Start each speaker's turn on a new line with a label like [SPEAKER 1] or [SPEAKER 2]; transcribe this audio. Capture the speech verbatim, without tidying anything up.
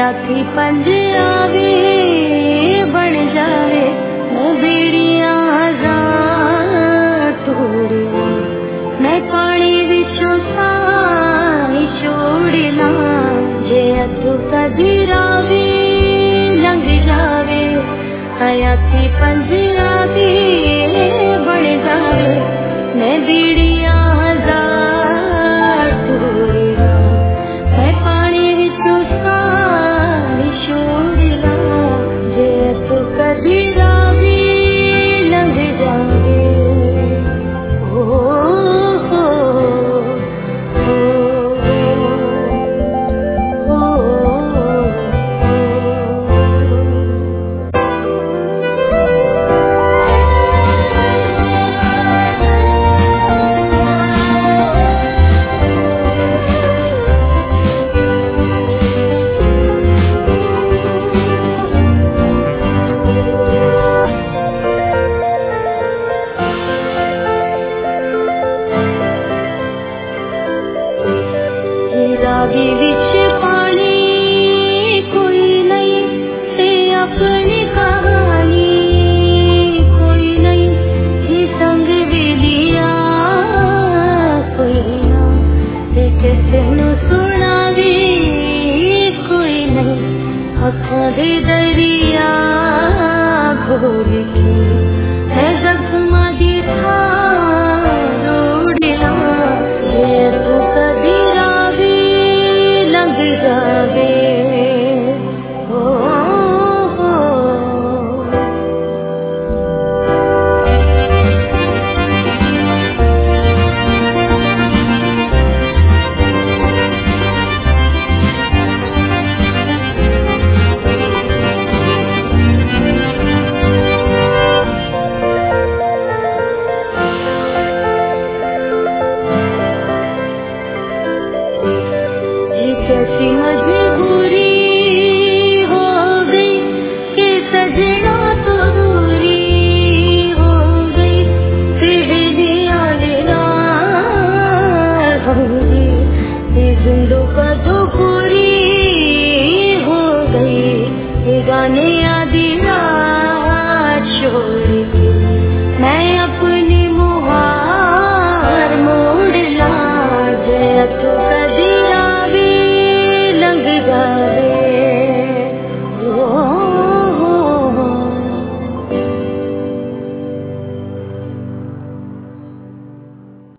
[SPEAKER 1] थी पंज आवे बन जावे मैं बीड़िया तोड़िया मैं पानी विचों साई छोड़ना जे तू कदरावे लंघ जावे हया थी पंज आवे बन जावे मैं बीड़िया तोड़िया मैं पानी विचों साई छोड़ना जे तू कदरावे लंघ जावे ओ रावी विच पानी कोई नहीं ते अपनी कहानी कोई नहीं जी संग विलिया कोई ना ते किसे नु सुनावी कोई नहीं अखां दे दरिया घोल के है जख्मा दी था रोड़िया ये तू कदी जावे ओ कैसी मजबूरी हो गई कि सजना तो दूरी हो गई फिर दिया लेना होगी ये जिंदों का तो पूरी हो गई ये गाने आदि रात छोड़ के मैं अपनी मुहार मोड़ ला जय तो